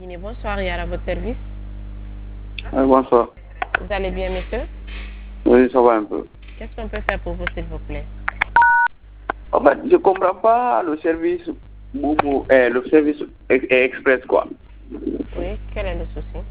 Guinée, bonsoir, il y a à votre service. Bonsoir. Vous allez bien, monsieur? Oui, ça va un peu. Qu'est-ce qu'on peut faire pour vous, s'il vous plaît? En fait, je comprends pas le service Momo, le service express, quoi. Oui, quel est le souci?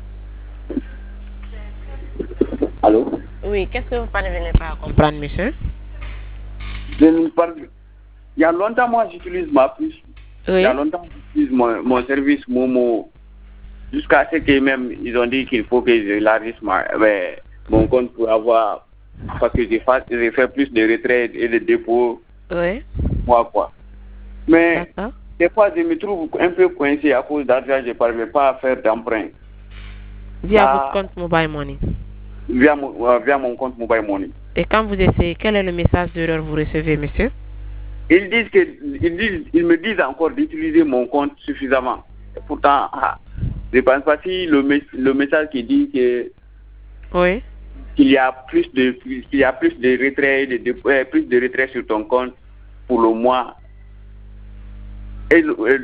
Allô? Oui, qu'est-ce que vous ne parvenez pas à comprendre, monsieur? Je ne parle. Il y a longtemps, moi, j'utilise ma puce. Oui. Il y a longtemps, j'utilise mon service Momo. Jusqu'à ce que même, ils ont dit qu'il faut que j'élargisse mon compte pour avoir. Parce que j'ai fait plus de retraits et de dépôts. Oui. Moi, quoi. Mais D'accord. des fois, je me trouve un peu coincé à cause d'argent. Je ne parviens pas à faire d'emprunt. Via Ça, votre compte Mobile Money. via mon compte Mobile Money. Et quand vous essayez, quel est le message d'erreur que vous recevez, monsieur? Ils me disent encore d'utiliser mon compte suffisamment. Et pourtant, je ne pense pas si le message qui dit que Oui. qu'il y a plus de retraits, plus de retraits sur ton compte pour le mois. Et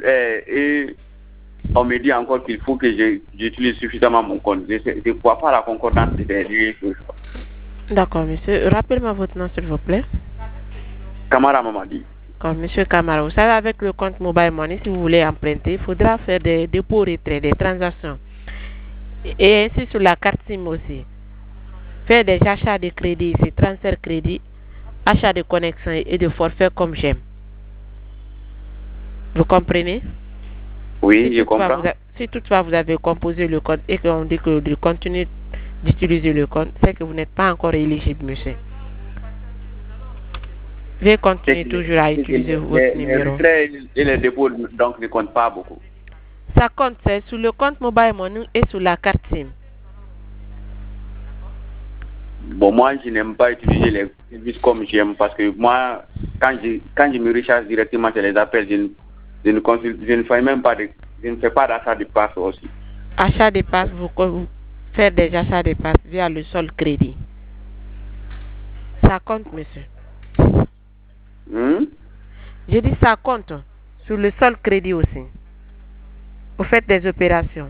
on me dit encore qu'il faut que j'utilise suffisamment mon compte. Je ne vois pas la concordance des deux choses. D'accord, monsieur. Rappelez-moi votre nom, s'il vous plaît. Camara Mamadi. Comme monsieur Camara, vous savez, avec le compte Mobile Money, si vous voulez emprunter, il faudra faire des dépôts retraits, des transactions. Et ainsi sur la carte SIM aussi. Faire des achats de crédit ici, transfert crédit, achat de connexion et de forfait comme j'aime. Vous comprenez? Oui, je comprends. Si toutefois vous avez composé le compte et qu'on dit que vous continuez d'utiliser le compte, c'est que vous n'êtes pas encore éligible, monsieur. Veuillez continuer toujours à utiliser votre numéro. Les retraits et les dépôts, donc, ne comptent pas beaucoup. Ça compte, c'est sur le compte Mobile Money et sur la carte SIM. Bon, moi, je n'aime pas utiliser les services comme j'aime parce que moi, quand je me recharge directement sur les appels, je ne fais même pas je ne fais pas d'achat de passe aussi. Achat de passe, vous faites des achats de passe via le seul crédit. Ça compte, monsieur. J'ai dit ça compte sur le seul crédit aussi. Vous faites des opérations.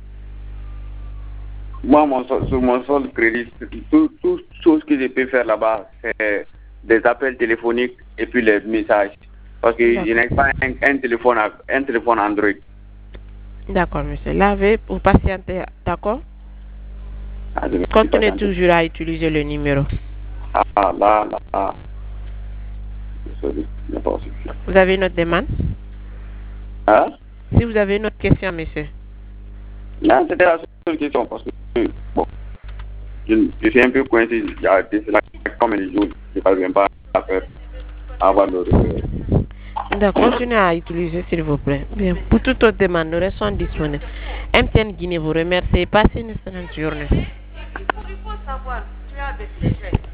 Moi, sur mon seul crédit, toute chose que je peux faire là-bas, c'est des appels téléphoniques et puis les messages. Parce que je n'ai pas un téléphone Android. D'accord, monsieur. Là, vous patienter, d'accord? Continuez toujours à utiliser le numéro. Là. Vous avez une autre demande? Hein? Si vous avez une autre question, monsieur. Non, c'était la seule question parce que, bon, je suis un peu coincé. Il y a comme les jours, je ne parviens pas à avoir le réveil. D'accord, continuez à utiliser, s'il vous plaît. Bien, pour toute autre demande, nous restons disponibles. MTN Guinée vous remercie. Passez une excellente journée.